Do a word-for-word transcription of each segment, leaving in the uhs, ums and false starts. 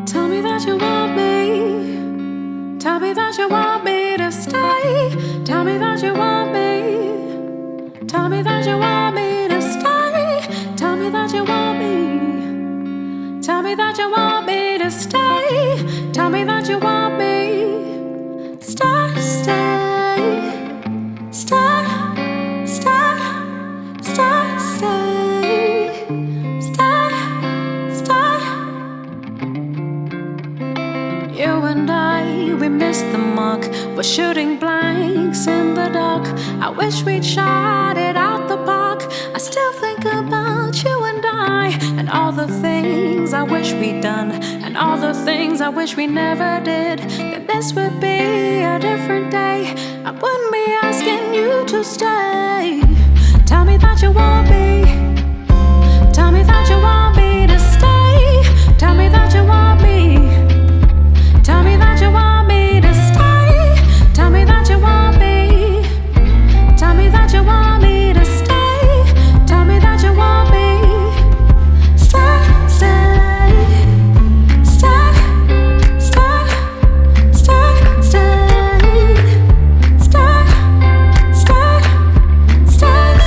Tell me that you want me. Tell me that you want me to stay. Tell me that you want me. Tell me that you want me to stay. Tell me that you want me. Tell me that you want me to stay. Tell me that you want me. Stay, stay, stay, stay, stay, stay, stay, stay. You and I, we missed the mark. We're shooting blanks in the dark. I wish we'd shot it out the park. I still think about you and I, and all the things I wish we'd done, and all the things I wish we never did. Then this would be a different day. I wouldn't be asking you to stay. Tell me that you want me. Tell me that you want me to stay. Tell me that you want me. Tell me that you want me to stay. Tell me that you want me. Tell me that you want me to stay. Tell me that you want me. Stay, stay, stay, stay, stay, stay, stay, stay, stay, stay,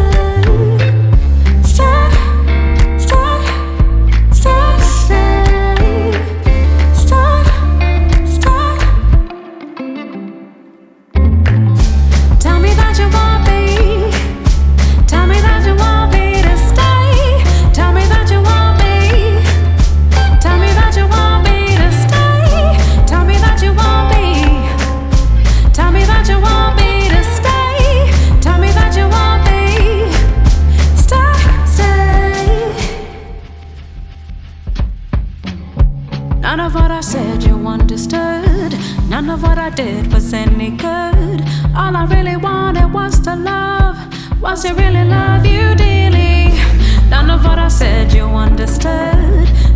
stay, stay, Tell me that you want me. Tell me that you want me to stay. Tell me that you want me. Tell me that you want me to stay. Tell me that you want me. Tell me that you want me to stay. Tell me that you want me. Stay, stay. None of what I said you understood. None of what I did was any good. All I really wanted was to love. Was to really love you dearly. None of what I said you understood.